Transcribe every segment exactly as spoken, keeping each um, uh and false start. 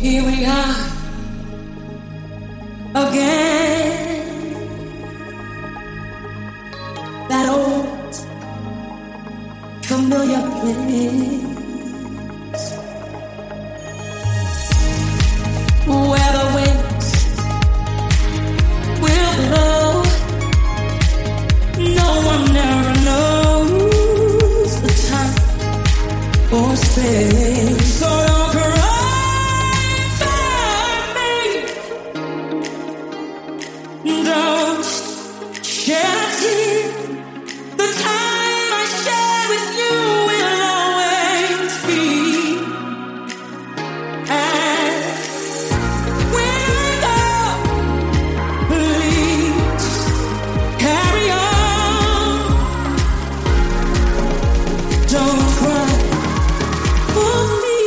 Here we are again. That old familiar place where the winds will blow. No one ever knows the time or space. So don't cry for me. Don't shed a tear. The time I share with you will always be. And when I go, please carry on. Don't cry for me.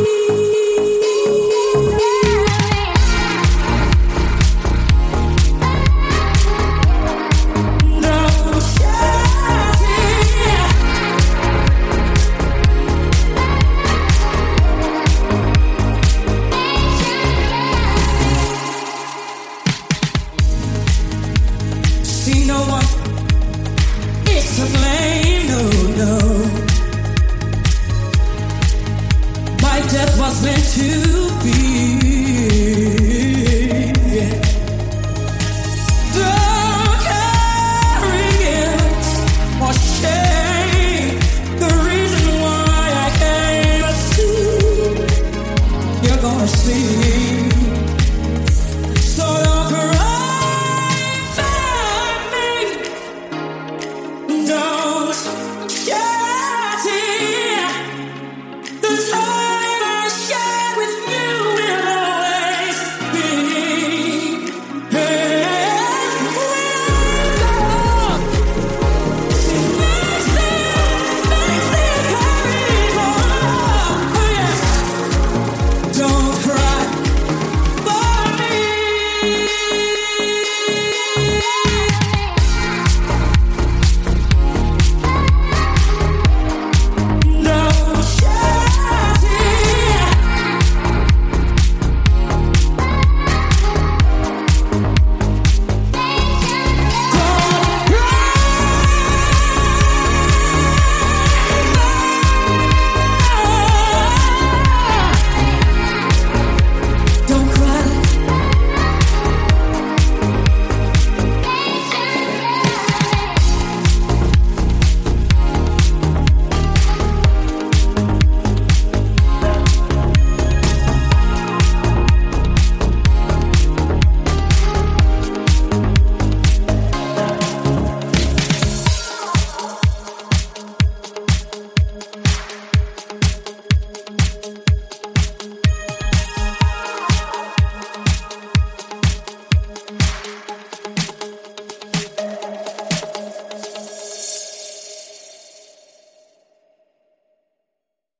Don't shed a tear. See, no one is to blame, no, no. My death was meant to be.